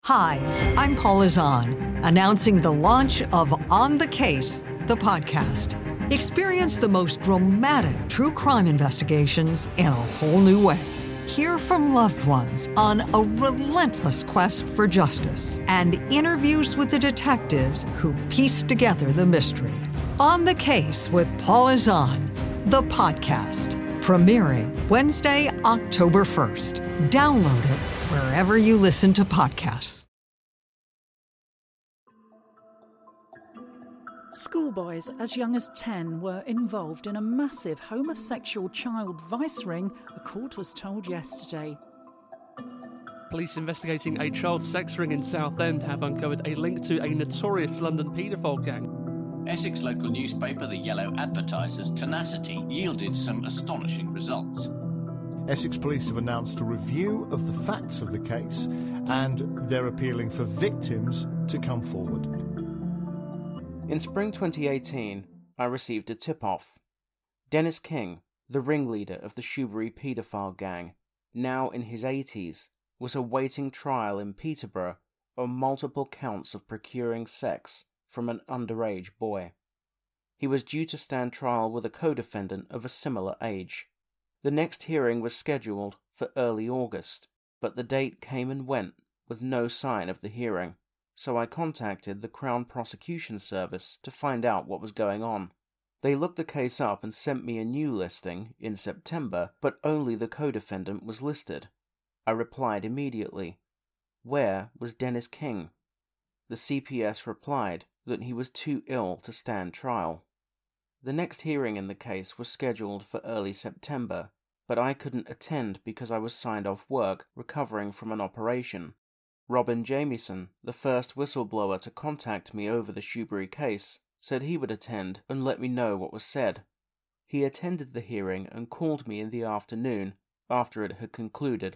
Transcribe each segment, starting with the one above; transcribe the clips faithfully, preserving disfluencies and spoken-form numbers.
Hi, I'm Paula Zahn, announcing the launch of On the Case, the podcast. Experience the most dramatic true crime investigations in a whole new way. Hear from loved ones on a relentless quest for justice and interviews with the detectives who piece together the mystery. On the Case with Paula Zahn, the podcast, premiering Wednesday, October first. Download it wherever you listen to podcasts. Schoolboys as young as ten were involved in a massive homosexual child vice ring, a court was told yesterday. Police investigating a child sex ring in Southend have uncovered a link to a notorious London paedophile gang. Essex local newspaper The Yellow Advertiser's tenacity yielded some astonishing results. Essex Police have announced a review of the facts of the case and they're appealing for victims to come forward. In spring twenty eighteen, I received a tip-off. Dennis King, the ringleader of the Shoebury paedophile gang, now in his eighties, was awaiting trial in Peterborough on multiple counts of procuring sex from an underage boy. He was due to stand trial with a co-defendant of a similar age. The next hearing was scheduled for early August, but the date came and went with no sign of the hearing, so I contacted the Crown Prosecution Service to find out what was going on. They looked the case up and sent me a new listing in September, but only the co-defendant was listed. I replied immediately. Where was Dennis King? The C P S replied that he was too ill to stand trial. The next hearing in the case was scheduled for early September, but I couldn't attend because I was signed off work recovering from an operation. Robin Jamieson, the first whistleblower to contact me over the Shoebury case, said he would attend and let me know what was said. He attended the hearing and called me in the afternoon after it had concluded.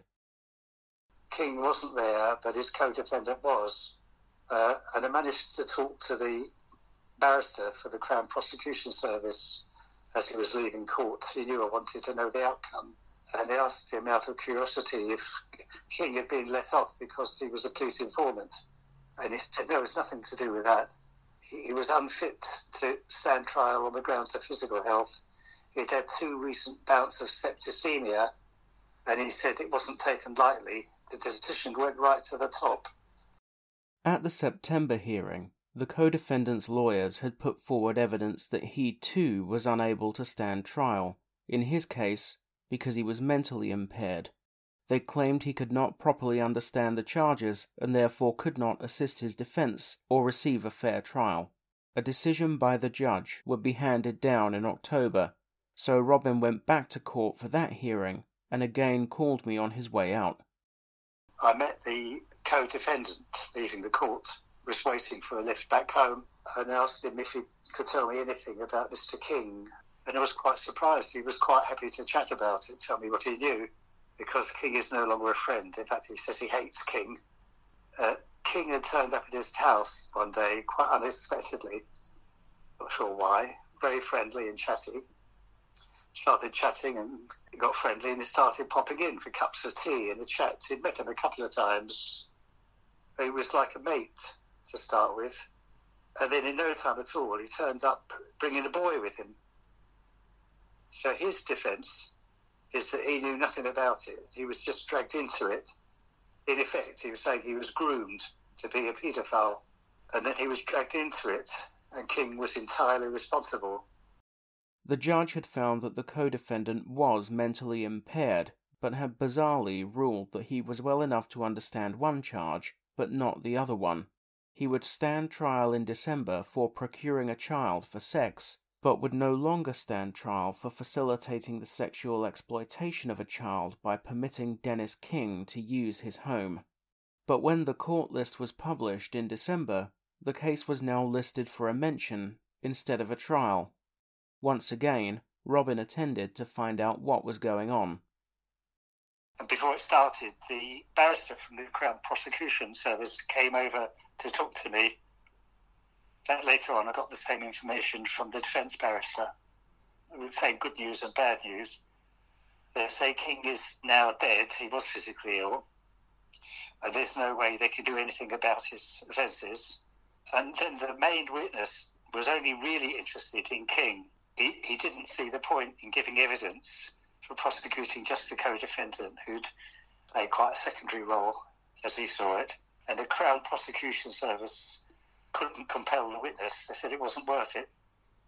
King wasn't there, but his co-defendant was, uh, and I managed to talk to the barrister for the Crown Prosecution Service as he was leaving court. He knew I wanted to know the outcome, and I asked him out of curiosity if King had been let off because he was a police informant, and he said no, it's nothing to do with that. He, he was unfit to stand trial on the grounds of physical health. He'd had two recent bouts of septicemia, and he said it wasn't taken lightly. The decision went right to the top. At the September hearing, the co-defendant's lawyers had put forward evidence that he too was unable to stand trial, in his case because he was mentally impaired. They claimed he could not properly understand the charges and therefore could not assist his defence or receive a fair trial. A decision by the judge would be handed down in October, so Robin went back to court for that hearing and again called me on his way out. I met the co-defendant leaving the court, was waiting for a lift back home, and asked him if he could tell me anything about Mister King. And I was quite surprised. He was quite happy to chat about it, tell me what he knew, because King is no longer a friend. In fact, he says he hates King. Uh, King had turned up at his house one day, quite unexpectedly. Not sure why. Very friendly and chatty. Started chatting and got friendly, and he started popping in for cups of tea and a chat. He'd met him a couple of times. He was like a mate to start with. And then in no time at all, he turned up bringing a boy with him. So his defence is that he knew nothing about it. He was just dragged into it. In effect, he was saying he was groomed to be a paedophile. And then he was dragged into it, and King was entirely responsible. The judge had found that the co-defendant was mentally impaired, but had bizarrely ruled that he was well enough to understand one charge, but not the other one. He would stand trial in December for procuring a child for sex, but would no longer stand trial for facilitating the sexual exploitation of a child by permitting Dennis King to use his home. But when the court list was published in December, the case was now listed for a mention instead of a trial. Once again, Robin attended to find out what was going on. And before it started, the barrister from the Crown Prosecution Service came over to talk to me. Then later on, I got the same information from the defence barrister. It was saying good news and bad news. They say King is now dead. He was physically ill. and there's no way they can do anything about his offences. And then the main witness was only really interested in King. He, he didn't see the point in giving evidence for prosecuting just the co-defendant, who'd played quite a secondary role, as he saw it. And the Crown Prosecution Service couldn't compel the witness. They said it wasn't worth it.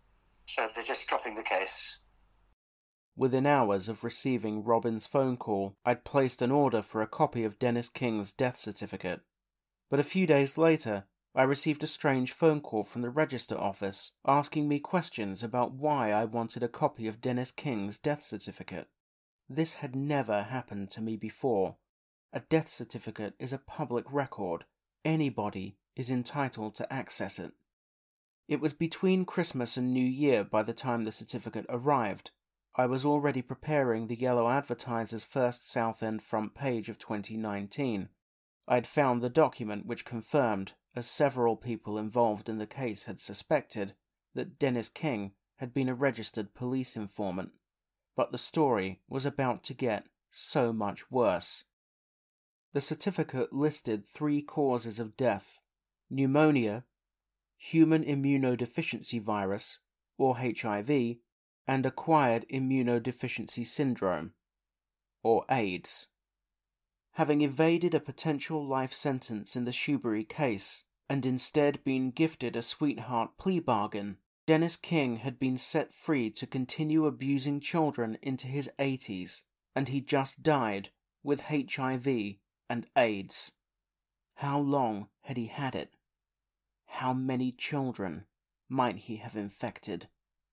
So they're just dropping the case. Within hours of receiving Robin's phone call, I'd placed an order for a copy of Dennis King's death certificate. But a few days later, I received a strange phone call from the Register Office asking me questions about why I wanted a copy of Dennis King's death certificate. This had never happened to me before. A death certificate is a public record. Anybody is entitled to access it. It was between Christmas and New Year by the time the certificate arrived. I was already preparing the Yellow Advertiser's first Southend front page of twenty nineteen. I had found the document which confirmed, as several people involved in the case had suspected, that Dennis King had been a registered police informant. But the story was about to get so much worse. The certificate listed three causes of death: pneumonia, human immunodeficiency virus, or H I V, and acquired immunodeficiency syndrome, or AIDS. Having evaded a potential life sentence in the Shoebury case, and instead been gifted a sweetheart plea bargain, Dennis King had been set free to continue abusing children into his eighties, and he just died with H I V and AIDS. How long had he had it? How many children might he have infected?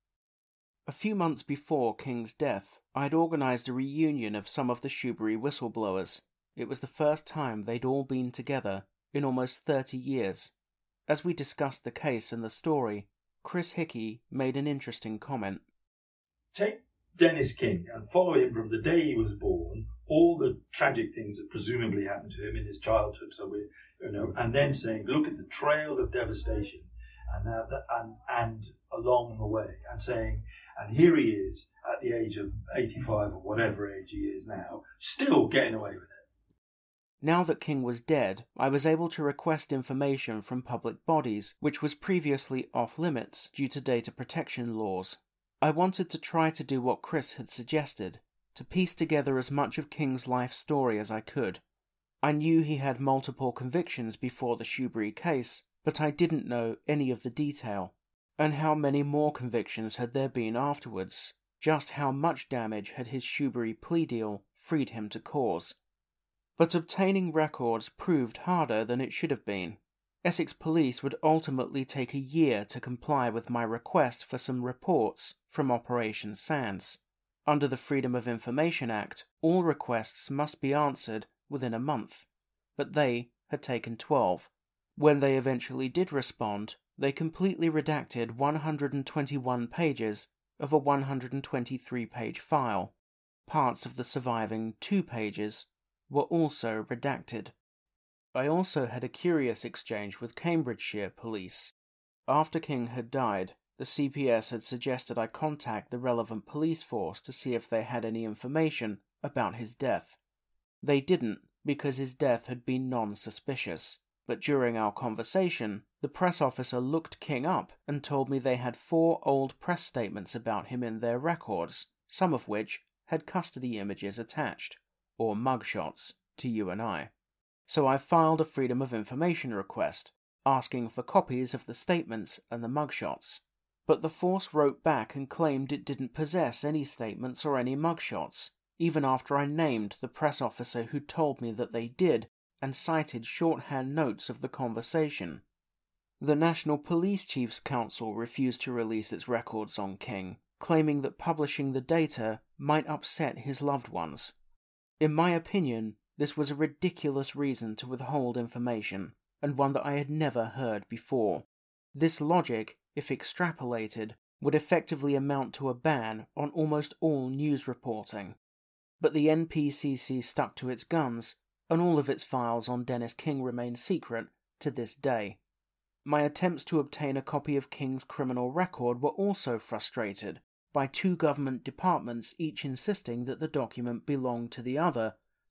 A few months before King's death, I had organised a reunion of some of the Shoebury whistleblowers. It was the first time they'd all been together in almost thirty years. As we discussed the case and the story, Chris Hickey made an interesting comment. Take Dennis King and follow him from the day he was born, all the tragic things that presumably happened to him in his childhood, so we, you know, and then saying, look at the trail of devastation, and uh, the, and and along the way, and saying, and here he is at the age of eighty-five or whatever age he is now, still getting away with it. Now that King was dead, I was able to request information from public bodies, which was previously off-limits due to data protection laws. I wanted to try to do what Chris had suggested, to piece together as much of King's life story as I could. I knew he had multiple convictions before the Shoebury case, but I didn't know any of the detail. And how many more convictions had there been afterwards? Just how much damage had his Shoebury plea deal freed him to cause? But obtaining records proved harder than it should have been. Essex Police would ultimately take a year to comply with my request for some reports from Operation Sands. Under the Freedom of Information Act, all requests must be answered within a month, but they had taken twelve. When they eventually did respond, they completely redacted one hundred twenty-one pages of a one hundred twenty-three page file. Parts of the surviving two pages were also redacted. I also had a curious exchange with Cambridgeshire Police. After King had died, the C P S had suggested I contact the relevant police force to see if they had any information about his death. They didn't, because his death had been non-suspicious, but during our conversation, the press officer looked King up and told me they had four old press statements about him in their records, some of which had custody images attached, or mugshots, to you and I. So I filed a Freedom of Information request, asking for copies of the statements and the mugshots. But the force wrote back and claimed it didn't possess any statements or any mugshots, even after I named the press officer who told me that they did, and cited shorthand notes of the conversation. The National Police Chiefs Council refused to release its records on King, claiming that publishing the data might upset his loved ones. In my opinion, this was a ridiculous reason to withhold information, and one that I had never heard before. This logic, if extrapolated, would effectively amount to a ban on almost all news reporting. But the N P C C stuck to its guns, and all of its files on Dennis King remain secret to this day. My attempts to obtain a copy of King's criminal record were also frustrated, by two government departments each insisting that the document belonged to the other,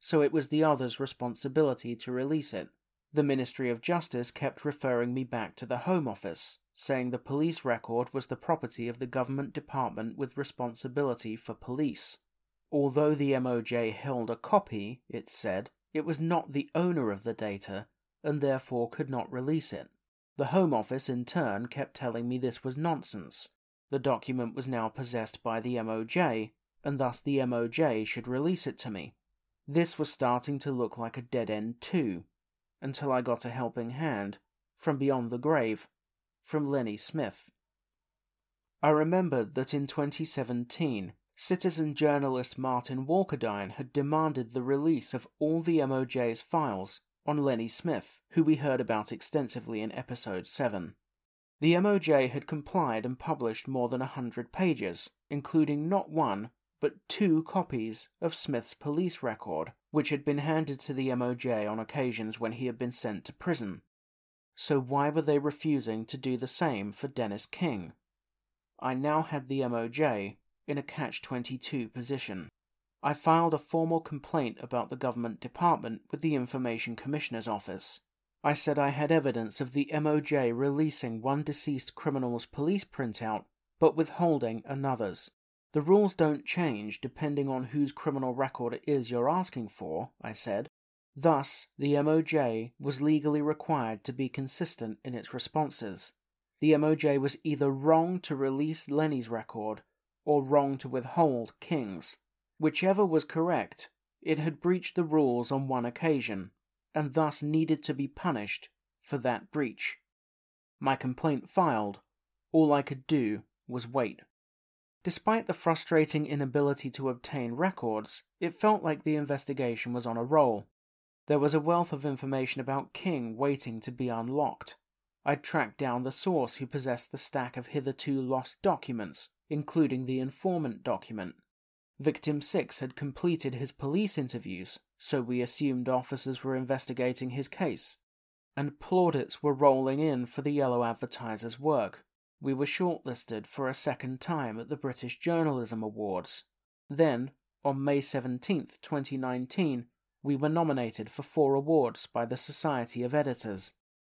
so it was the other's responsibility to release it. The Ministry of Justice kept referring me back to the Home Office, saying the police record was the property of the government department with responsibility for police. Although the M O J held a copy, it said, it was not the owner of the data and therefore could not release it. The Home Office in turn kept telling me this was nonsense. The document was now possessed by the M O J, and thus the M O J should release it to me. This was starting to look like a dead end too, until I got a helping hand, from beyond the grave, from Lenny Smith. I remembered that in twenty seventeen, citizen journalist Martin Walkerdine had demanded the release of all the M O J's files on Lenny Smith, who we heard about extensively in episode seven. The M O J had complied and published more than a hundred pages, including not one, but two copies of Smith's police record, which had been handed to the M O J on occasions when he had been sent to prison. So why were they refusing to do the same for Dennis King? I now had the M O J in a catch twenty-two position. I filed a formal complaint about the government department with the Information Commissioner's Office. I said I had evidence of the M O J releasing one deceased criminal's police printout, but withholding another's. The rules don't change depending on whose criminal record it is you're asking for, I said. Thus, the M O J was legally required to be consistent in its responses. The M O J was either wrong to release Lenny's record, or wrong to withhold King's. Whichever was correct, it had breached the rules on one occasion, and thus needed to be punished for that breach. My complaint filed, all I could do was wait. Despite the frustrating inability to obtain records, it felt like the investigation was on a roll. There was a wealth of information about King waiting to be unlocked. I'd tracked down the source who possessed the stack of hitherto lost documents, including the informant document. Victim six had completed his police interviews, so we assumed officers were investigating his case. And plaudits were rolling in for the Yellow Advertiser's work. We were shortlisted for a second time at the British Journalism Awards. Then, on May seventeenth, twenty nineteen, we were nominated for four awards by the Society of Editors.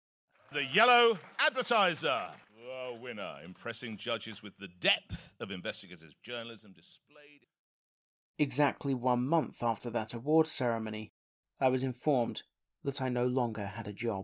The Yellow Advertiser, a winner, impressing judges with the depth of investigative journalism displayed. Exactly one month after that awards ceremony, I was informed that I no longer had a job.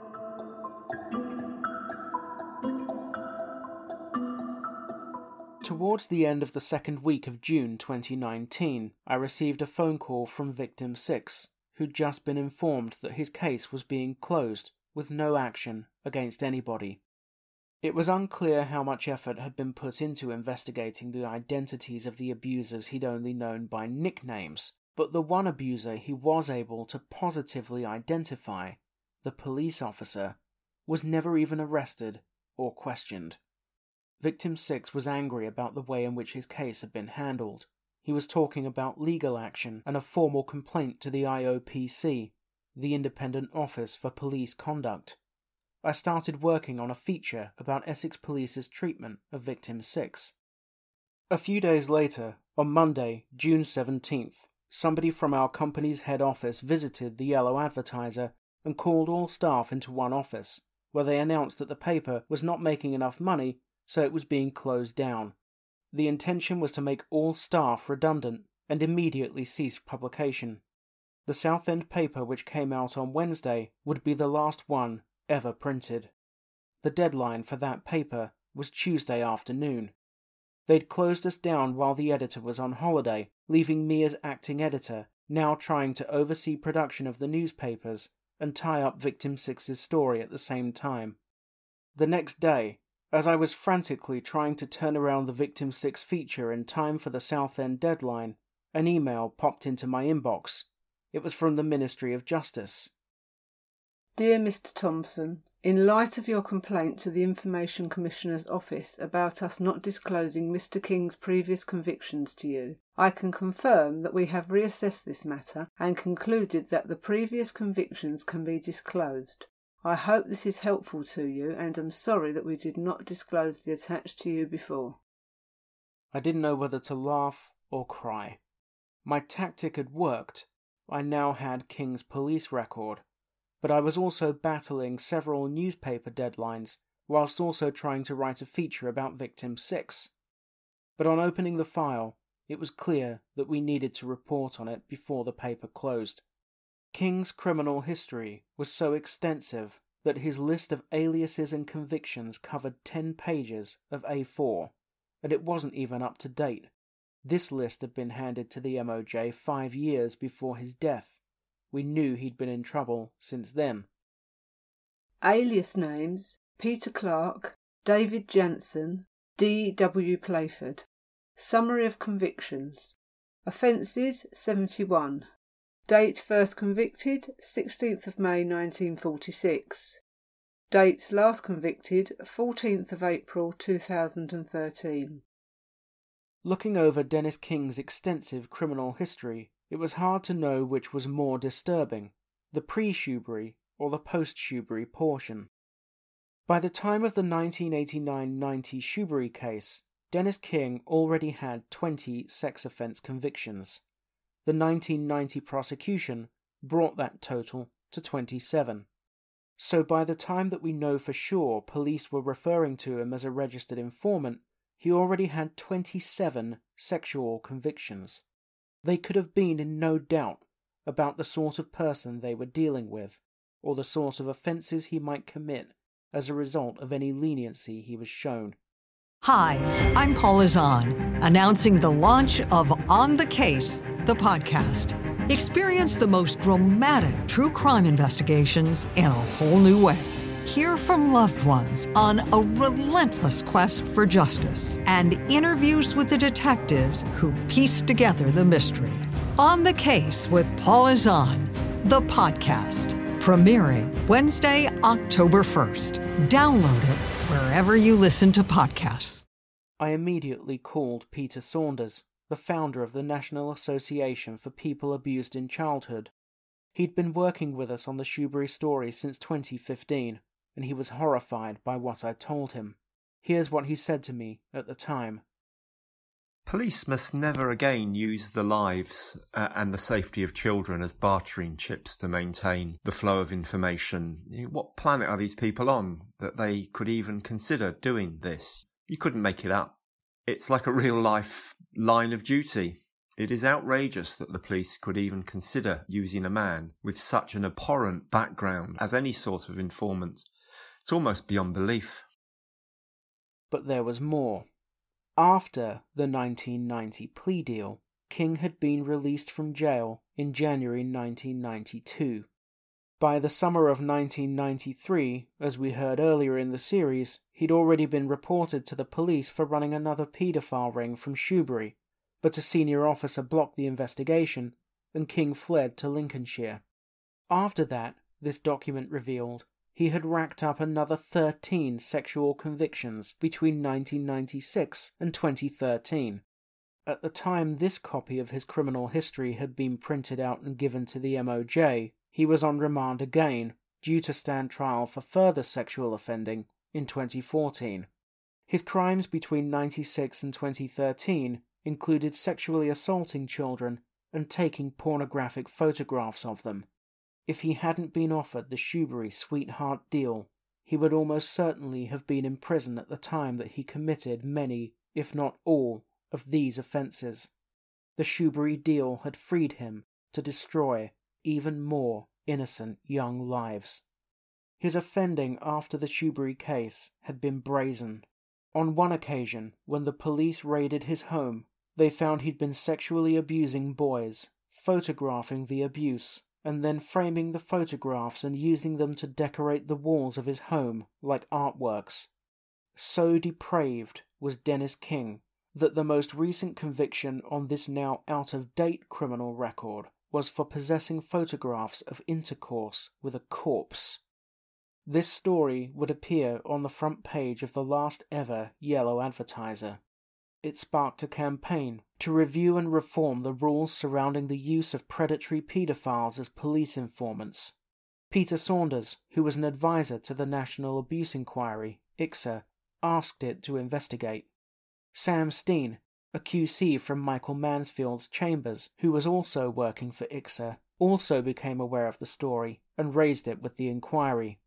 Towards the end of the second week of June twenty nineteen, I received a phone call from Victim six, who'd just been informed that his case was being closed with no action against anybody. It was unclear how much effort had been put into investigating the identities of the abusers he'd only known by nicknames, but the one abuser he was able to positively identify, the police officer, was never even arrested or questioned. Victim six was angry about the way in which his case had been handled. He was talking about legal action and a formal complaint to the I O P C, the Independent Office for Police Conduct. I started working on a feature about Essex Police's treatment of Victim six. A few days later, on Monday, June seventeenth, somebody from our company's head office visited the Yellow Advertiser and called all staff into one office, where they announced that the paper was not making enough money, so it was being closed down. The intention was to make all staff redundant and immediately cease publication. The Southend paper, which came out on Wednesday, would be the last one ever printed. The deadline for that paper was Tuesday afternoon. They'd closed us down while the editor was on holiday, leaving me as acting editor, now trying to oversee production of the newspapers and tie up Victim six's story at the same time. The next day, as I was frantically trying to turn around the Victim six feature in time for the Southend deadline, an email popped into my inbox. It was from the Ministry of Justice. Dear Mister Thompson, in light of your complaint to the Information Commissioner's Office about us not disclosing Mister King's previous convictions to you, I can confirm that we have reassessed this matter and concluded that the previous convictions can be disclosed. I hope this is helpful to you and am sorry that we did not disclose the attached to you before. I didn't know whether to laugh or cry. My tactic had worked, I now had King's police record, but I was also battling several newspaper deadlines whilst also trying to write a feature about Victim six. But on opening the file, it was clear that we needed to report on it before the paper closed. King's criminal history was so extensive that his list of aliases and convictions covered ten pages of A four, and it wasn't even up to date. This list had been handed to the M O J five years before his death. We knew he'd been in trouble since then. Alias names: Peter Clark, David Jansen, D. W. Playford. Summary of convictions. Offences seventy-one. Date first convicted sixteenth of May nineteen forty-six. Date last convicted fourteenth of April two thousand thirteen. Looking over Dennis King's extensive criminal history, it was hard to know which was more disturbing, the pre-Shoebury or the post-Shoebury portion. By the time of the nineteen eighty-nine ninety Shoebury case, Dennis King already had twenty sex offence convictions. The nineteen ninety prosecution brought that total to twenty-seven. So by the time that we know for sure police were referring to him as a registered informant, he already had twenty-seven sexual convictions. They could have been in no doubt about the sort of person they were dealing with, or the sort of offences he might commit as a result of any leniency he was shown. Hi, I'm Paula Zahn, announcing the launch of On the Case, the podcast. Experience the most dramatic true crime investigations in a whole new way. Hear from loved ones on a relentless quest for justice and interviews with the detectives who piece together the mystery. On the Case with Paula Zahn, the podcast, premiering Wednesday, October first. Download it wherever you listen to podcasts. I immediately called Peter Saunders, the founder of the National Association for People Abused in Childhood. He'd been working with us on the Shoebury story since twenty fifteen, and he was horrified by what I told him. Here's what he said to me at the time. Police must never again use the lives uh, and the safety of children as bartering chips to maintain the flow of information. What planet are these people on that they could even consider doing this? You couldn't make it up. It's like a real-life line of duty. It is outrageous that the police could even consider using a man with such an abhorrent background as any sort of informant. It's almost beyond belief. But there was more. After the nineteen ninety plea deal, King had been released from jail in January nineteen ninety-two. By the summer of nineteen ninety-three, as we heard earlier in the series, he'd already been reported to the police for running another paedophile ring from Shoebury, but a senior officer blocked the investigation, and King fled to Lincolnshire. After that, this document revealed, he had racked up another thirteen sexual convictions between nineteen ninety-six and twenty thirteen. At the time this copy of his criminal history had been printed out and given to the M O J, he was on remand again, due to stand trial for further sexual offending in twenty fourteen. His crimes between ninety-six and twenty thirteen included sexually assaulting children and taking pornographic photographs of them. If he hadn't been offered the Shoebury sweetheart deal, he would almost certainly have been in prison at the time that he committed many, if not all, of these offences. The Shoebury deal had freed him to destroy even more innocent young lives. His offending after the Shoebury case had been brazen. On one occasion, when the police raided his home, they found he'd been sexually abusing boys, photographing the abuse, and then framing the photographs and using them to decorate the walls of his home like artworks. So depraved was Dennis King that the most recent conviction on this now out-of-date criminal record was for possessing photographs of intercourse with a corpse. This story would appear on the front page of the last ever Yellow Advertiser. It sparked a campaign to review and reform the rules surrounding the use of predatory paedophiles as police informants. Peter Saunders, who was an advisor to the National Abuse Inquiry, I C S A, asked it to investigate. Sam Steen, a Q C from Michael Mansfield's Chambers, who was also working for I C S A, also became aware of the story and raised it with the inquiry.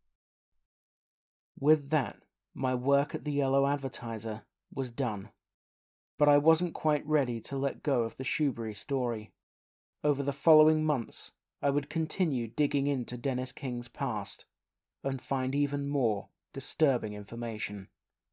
With that, my work at the Yellow Advertiser was done. But I wasn't quite ready to let go of the Shoebury story. Over the following months, I would continue digging into Dennis King's past and find even more disturbing information.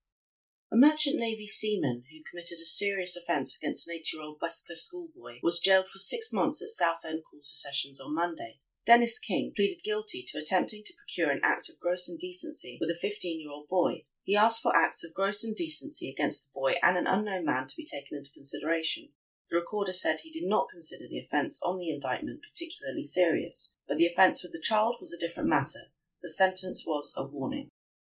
A merchant navy seaman who committed a serious offence against an eight-year-old Westcliff schoolboy was jailed for six months at Southend Quarter Sessions on Monday. Dennis King pleaded guilty to attempting to procure an act of gross indecency with a fifteen-year-old boy. He asked for acts of gross indecency against the boy and an unknown man to be taken into consideration. The recorder said he did not consider the offence on the indictment particularly serious, but the offence with the child was a different matter. The sentence was a warning.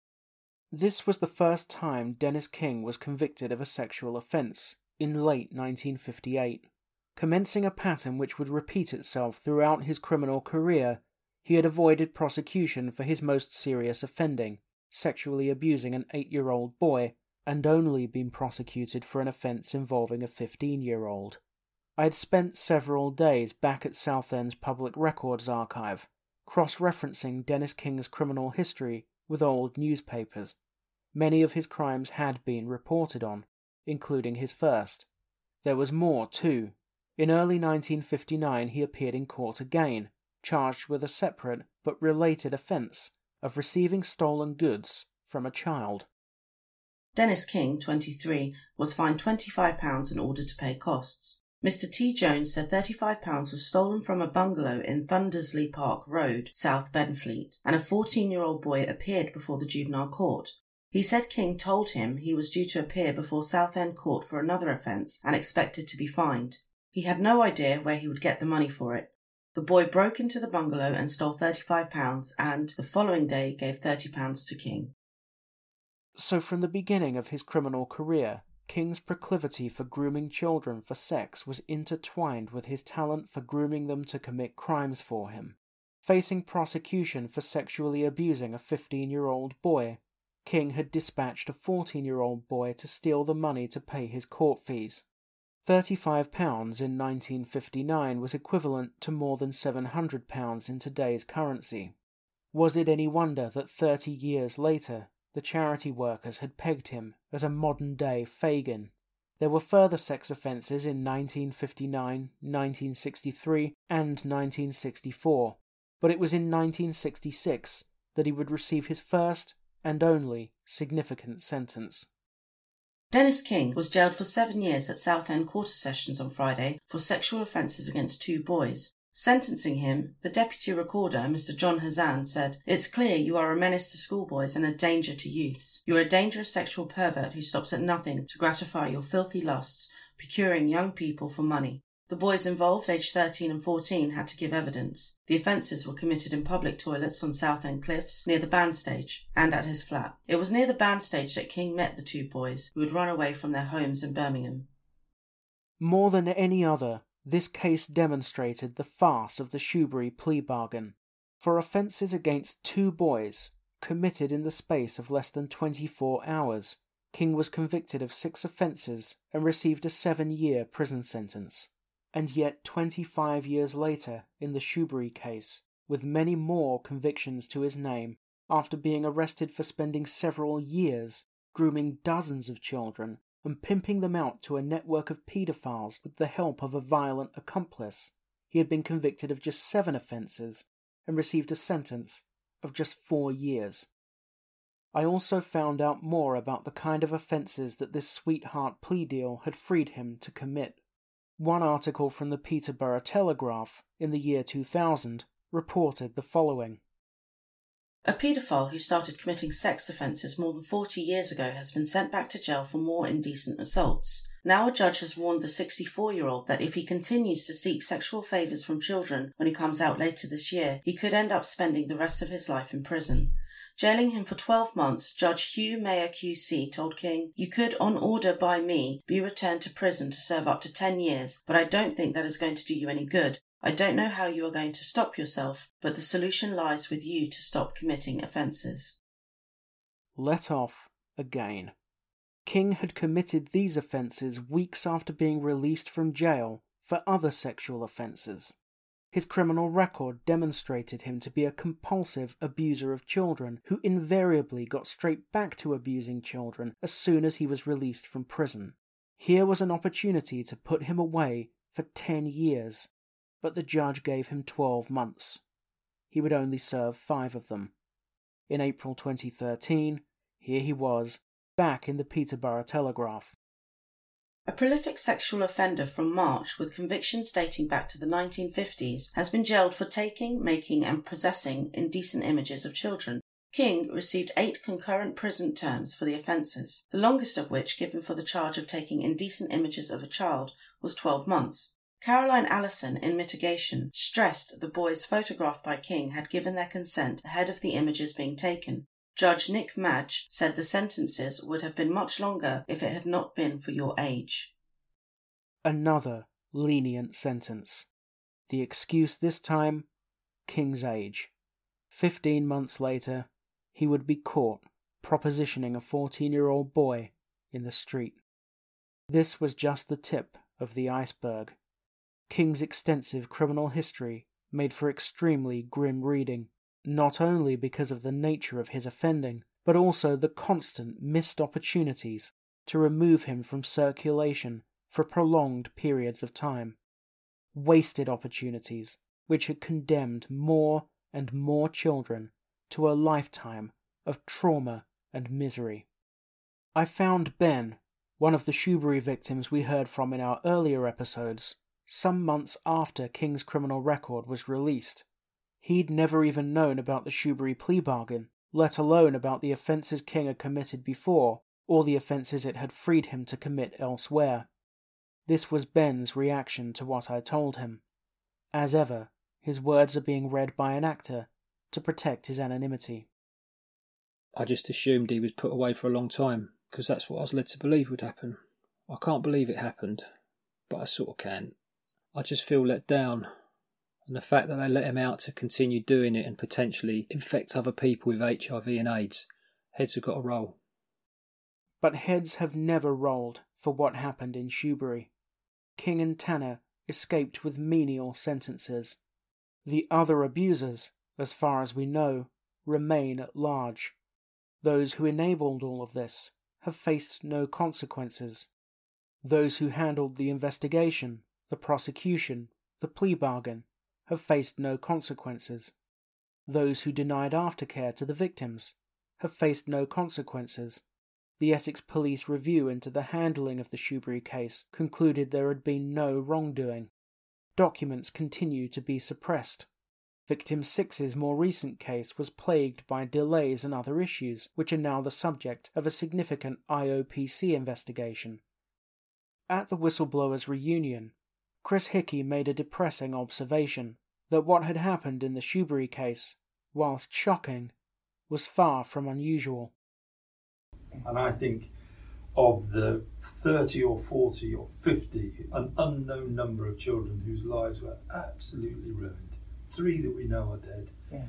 This was the first time Dennis King was convicted of a sexual offence in late nineteen fifty-eight. Commencing a pattern which would repeat itself throughout his criminal career, he had avoided prosecution for his most serious offending, sexually abusing an eight-year-old boy, and only been prosecuted for an offence involving a fifteen-year-old. I had spent several days back at Southend's Public Records Archive, cross-referencing Dennis King's criminal history with old newspapers. Many of his crimes had been reported on, including his first. There was more, too. In early nineteen fifty-nine he appeared in court again, charged with a separate but related offence of receiving stolen goods from a child. Dennis King, twenty-three, was fined twenty-five pounds in order to pay costs. Mister T. Jones said thirty-five pounds was stolen from a bungalow in Thundersley Park Road, South Benfleet, and a fourteen-year-old boy appeared before the juvenile court. He said King told him he was due to appear before Southend Court for another offence and expected to be fined. He had no idea where he would get the money for it. The boy broke into the bungalow and stole thirty-five pounds and, the following day, gave thirty pounds to King. So from the beginning of his criminal career, King's proclivity for grooming children for sex was intertwined with his talent for grooming them to commit crimes for him. Facing prosecution for sexually abusing a fifteen-year-old boy, King had dispatched a fourteen-year-old boy to steal the money to pay his court fees. thirty-five pounds in nineteen fifty-nine was equivalent to more than seven hundred pounds in today's currency. Was it any wonder that thirty years later, the charity workers had pegged him as a modern-day Fagin? There were further sex offences in nineteen fifty-nine, nineteen sixty-three and nineteen sixty-four, but it was in nineteen sixty-six that he would receive his first and only significant sentence. Dennis King was jailed for seven years at Southend Quarter Sessions on Friday for sexual offences against two boys. Sentencing him, the Deputy Recorder, Mister John Hazan, said, "It's clear you are a menace to schoolboys and a danger to youths. You are a dangerous sexual pervert who stops at nothing to gratify your filthy lusts, procuring young people for money." The boys involved, aged thirteen and fourteen, had to give evidence. The offences were committed in public toilets on Southend Cliffs, near the bandstage, and at his flat. It was near the bandstage that King met the two boys, who had run away from their homes in Birmingham. More than any other, this case demonstrated the farce of the Shoebury plea bargain. For offences against two boys, committed in the space of less than twenty-four hours, King was convicted of six offences and received a seven-year prison sentence. And yet twenty-five years later, in the Shoebury case, with many more convictions to his name, after being arrested for spending several years grooming dozens of children and pimping them out to a network of paedophiles with the help of a violent accomplice, he had been convicted of just seven offences and received a sentence of just four years. I also found out more about the kind of offences that this sweetheart plea deal had freed him to commit. One article from the Peterborough Telegraph in the year two thousand reported the following. A paedophile who started committing sex offences more than forty years ago has been sent back to jail for more indecent assaults. Now a judge has warned the sixty-four-year-old that if he continues to seek sexual favours from children when he comes out later this year, he could end up spending the rest of his life in prison. Jailing him for twelve months, Judge Hugh Mayer Q C told King, "You could, on order by me, be returned to prison to serve up to ten years, but I don't think that is going to do you any good. I don't know how you are going to stop yourself, but the solution lies with you to stop committing offences." Let off again. King had committed these offences weeks after being released from jail for other sexual offences. His criminal record demonstrated him to be a compulsive abuser of children who invariably got straight back to abusing children as soon as he was released from prison. Here was an opportunity to put him away for ten years, but the judge gave him twelve months. He would only serve five of them. In April twenty thirteen, here he was, back in the Peterborough Telegraph. A prolific sexual offender from March with convictions dating back to the nineteen fifties has been jailed for taking, making and possessing indecent images of children. King received eight concurrent prison terms for the offences, the longest of which, given for the charge of taking indecent images of a child, was twelve months. Caroline Allison, in mitigation, stressed the boys photographed by King had given their consent ahead of the images being taken. Judge Nick Madge said the sentences would have been much longer if it had not been for your age. Another lenient sentence. The excuse this time, King's age. Fifteen months later, he would be caught propositioning a fourteen-year-old boy in the street. This was just the tip of the iceberg. King's extensive criminal history made for extremely grim reading, not only because of the nature of his offending, but also the constant missed opportunities to remove him from circulation for prolonged periods of time. Wasted opportunities which had condemned more and more children to a lifetime of trauma and misery. I found Ben, one of the Shoebury victims we heard from in our earlier episodes, some months after King's criminal record was released. He'd never even known about the Shoebury plea bargain, let alone about the offences King had committed before, or the offences it had freed him to commit elsewhere. This was Ben's reaction to what I told him. As ever, his words are being read by an actor to protect his anonymity. I just assumed he was put away for a long time, because that's what I was led to believe would happen. I can't believe it happened, but I sort of can. I just feel let down. And the fact that they let him out to continue doing it and potentially infect other people with H I V and AIDS, heads have got to roll. But heads have never rolled for what happened in Shoebury. King and Tanner escaped with menial sentences. The other abusers, as far as we know, remain at large. Those who enabled all of this have faced no consequences. Those who handled the investigation, the prosecution, the plea bargain, have faced no consequences. Those who denied aftercare to the victims have faced no consequences. The Essex Police review into the handling of the Shoebury case concluded there had been no wrongdoing. Documents continue to be suppressed. Victim six's more recent case was plagued by delays and other issues, which are now the subject of a significant I O P C investigation. At the whistleblowers' reunion, Chris Hickey made a depressing observation that what had happened in the Shoebury case, whilst shocking, was far from unusual. And I think of the thirty or forty or fifty, an unknown number of children whose lives were absolutely ruined. Three that we know are dead. Yeah.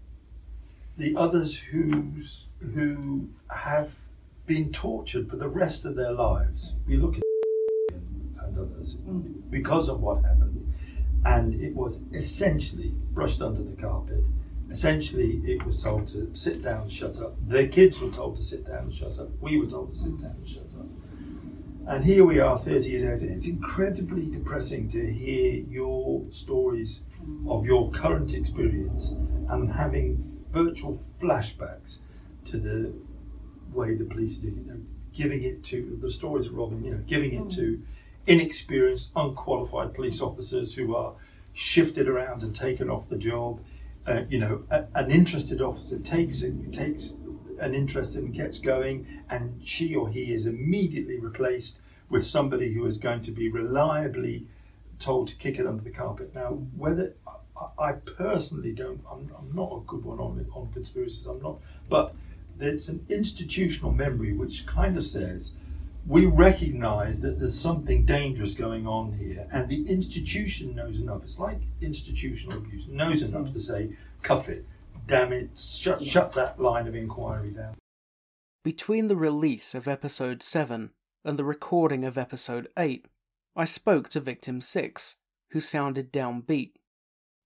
The others who's, who have been tortured for the rest of their lives. We look at and others mm. because of what happened, and it was essentially brushed under the carpet. Essentially, it was told to sit down, shut up. Their kids were told to sit down and shut up. We were told to sit down and shut up. And here we are thirty years later. It's incredibly depressing to hear your stories of your current experience and having virtual flashbacks to the way the police do it. You know, giving it to, the stories of Robin, you know, giving it to inexperienced, unqualified police officers who are shifted around and taken off the job. Uh, you know, a, an interested officer takes it, takes an interest and gets going, and she or he is immediately replaced with somebody who is going to be reliably told to kick it under the carpet. Now, whether I, I personally don't, I'm, I'm not a good one on on conspiracies. I'm not, but there's an institutional memory which kind of says we recognise that there's something dangerous going on here, and the institution knows enough. It's like institutional abuse, knows enough to say, cuff it, damn it, shut, shut that line of inquiry down. Between the release of episode seven and the recording of episode eight, I spoke to victim six, who sounded downbeat.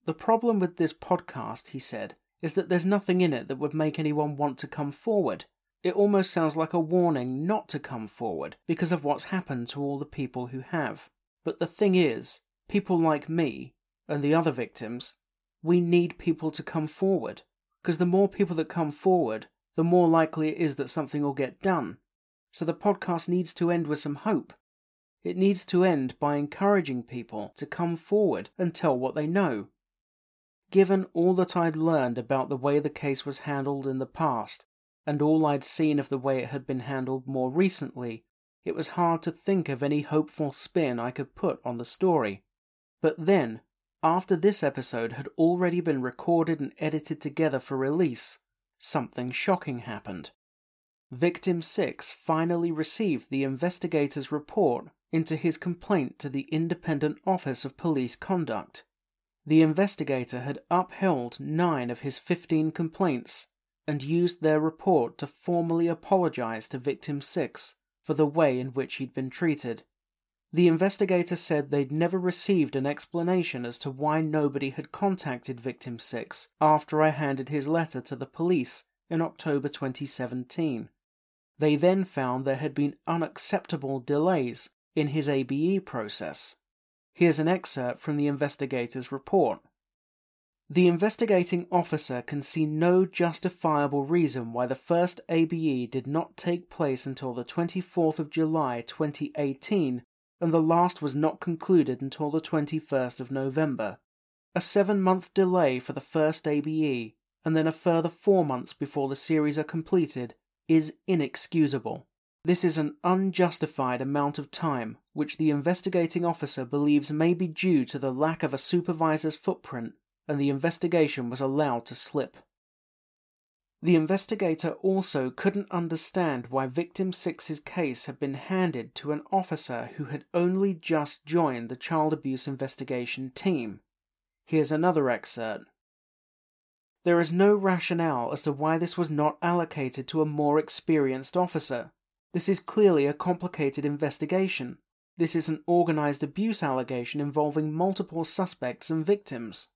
The problem with this podcast, he said, is that there's nothing in it that would make anyone want to come forward. It almost sounds like a warning not to come forward because of what's happened to all the people who have. But the thing is, people like me, and the other victims, we need people to come forward. Because the more people that come forward, the more likely it is that something will get done. So the podcast needs to end with some hope. It needs to end by encouraging people to come forward and tell what they know. Given all that I'd learned about the way the case was handled in the past, and all I'd seen of the way it had been handled more recently, it was hard to think of any hopeful spin I could put on the story. But then, after this episode had already been recorded and edited together for release, something shocking happened. Victim six finally received the investigator's report into his complaint to the Independent Office of Police Conduct. The investigator had upheld nine of his fifteen complaints and used their report to formally apologize to Victim six for the way in which he'd been treated. The investigator said they'd never received an explanation as to why nobody had contacted Victim six after I handed his letter to the police in October twenty seventeen. They then found there had been unacceptable delays in his A B E process. Here's an excerpt from the investigator's report. The investigating officer can see no justifiable reason why the first A B E did not take place until the twenty-fourth of July twenty eighteen, and the last was not concluded until the twenty-first of November. A seven-month delay for the first A B E, and then a further four months before the series are completed, is inexcusable. This is an unjustified amount of time, which the investigating officer believes may be due to the lack of a supervisor's footprint, and the investigation was allowed to slip. The investigator also couldn't understand why Victim six's case had been handed to an officer who had only just joined the child abuse investigation team. Here's another excerpt. There is no rationale as to why this was not allocated to a more experienced officer. This is clearly a complicated investigation. This is an organized abuse allegation involving multiple suspects and victims.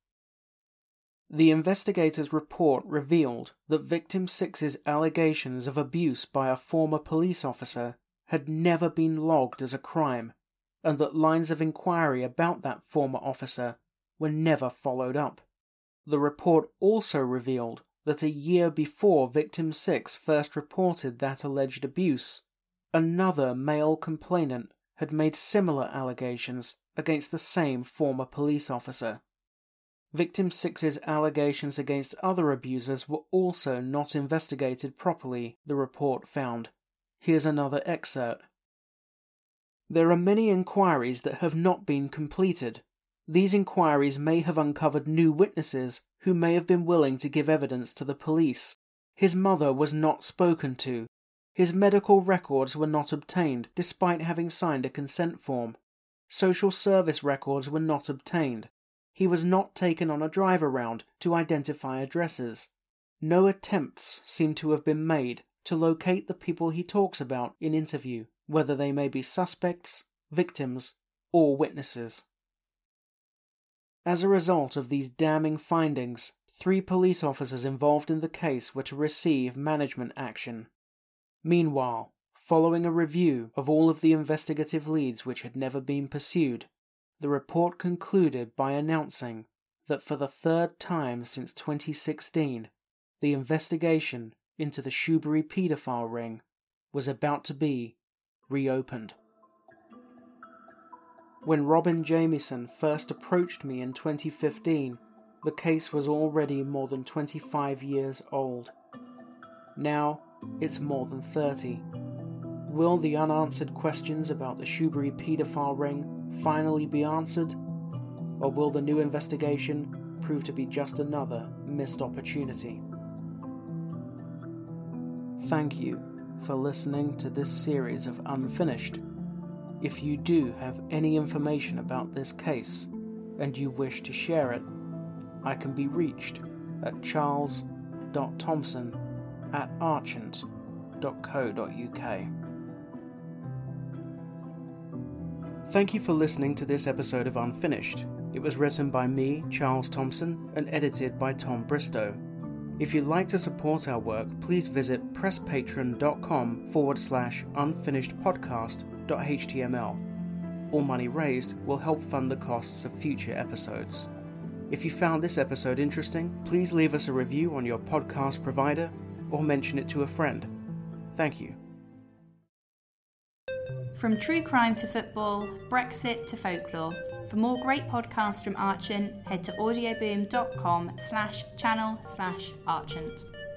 The investigator's report revealed that Victim six's allegations of abuse by a former police officer had never been logged as a crime, and that lines of inquiry about that former officer were never followed up. The report also revealed that a year before Victim six first reported that alleged abuse, another male complainant had made similar allegations against the same former police officer. Victim six's allegations against other abusers were also not investigated properly, the report found. Here's another excerpt. There are many inquiries that have not been completed. These inquiries may have uncovered new witnesses who may have been willing to give evidence to the police. His mother was not spoken to. His medical records were not obtained, despite having signed a consent form. Social service records were not obtained. He was not taken on a drive around to identify addresses. No attempts seem to have been made to locate the people he talks about in interview, whether they may be suspects, victims, or witnesses. As a result of these damning findings, three police officers involved in the case were to receive management action. Meanwhile, following a review of all of the investigative leads which had never been pursued, the report concluded by announcing that for the third time since twenty sixteen, the investigation into the Shoebury paedophile ring was about to be reopened. When Robin Jamieson first approached me in twenty fifteen, the case was already more than twenty-five years old. Now, it's more than thirty. Will the unanswered questions about the Shoebury paedophile ring finally be answered? Or will the new investigation prove to be just another missed opportunity? Thank you for listening to this series of Unfinished. If you do have any information about this case, and you wish to share it, I can be reached at charles dot thompson at archant dot co dot uk. Thank you for listening to this episode of Unfinished. It was written by me, Charles Thompson, and edited by Tom Bristow. If you'd like to support our work, please visit presspatron.com forward slash unfinishedpodcast.html. All money raised will help fund the costs of future episodes. If you found this episode interesting, please leave us a review on your podcast provider or mention it to a friend. Thank you. From true crime to football, Brexit to folklore. For more great podcasts from Archant, head to audioboom.com slash channel slash Archant.